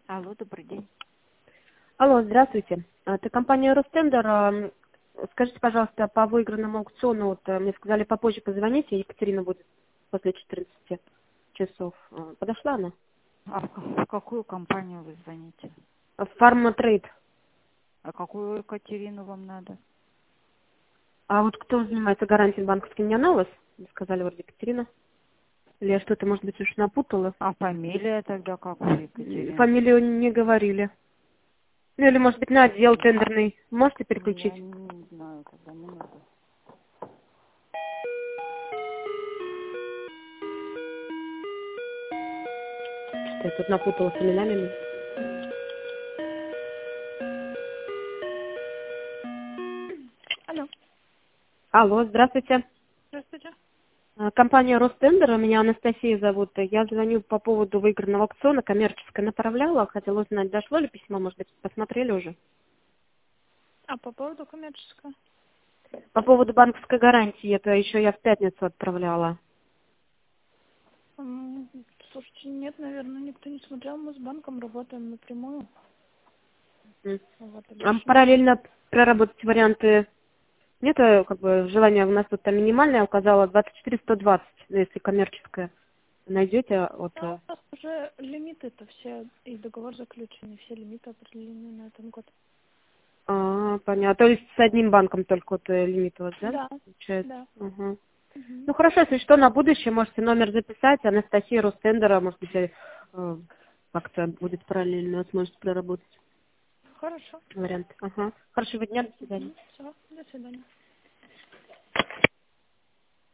Алло, добрый день. Алло, здравствуйте. Это компания Ростендер. Скажите, пожалуйста, по выигранному аукциону, мне сказали попозже позвоните, Екатерина будет после 14 часов. Подошла она? А в какую компанию вы звоните? Фарма-трейд. А какую Екатерину вам надо? А вот кто занимается гарантией банковской, не она у вас? Мне сказали, вроде Екатерина. Или я что-то, может быть, уж напутала. А фамилия тогда какую Екатерина? Фамилию не говорили. Ну или, может быть, на отдел тендерный. Можете Я переключить? не знаю, тогда минуту. Что я тут напутала с именами. Алло, Алло, здравствуйте. здравствуйте. Компания Ростендер, меня Анастасия зовут. Я звоню по поводу выигранного аукциона, коммерческое направляла. Хотела узнать, дошло ли письмо, может быть, посмотрели уже. А по поводу коммерческого? По поводу банковской гарантии, это еще я в пятницу отправляла. Слушайте, нет, наверное, никто не смотрел. Мы с банком работаем напрямую. М. Вот, и А больше никто. параллельно проработать варианты нет, как бы желания у нас тут там минимальное, я указала 24-120, если коммерческое. Найдете от... Да, у нас уже лимиты-то все, и договор заключен, и все лимиты определены на этот год. понятно. То есть с одним банком только лимит у вас, да? Да, Получается. да. Ага. Мгм. Ну хорошо, если что, на будущее можете номер записать. Анастасия Ростендера, может быть, как-то будет параллельно, сможете проработать Хорошо. вариант. Ага. Хорошего дня, до свидания. Все, до свидания.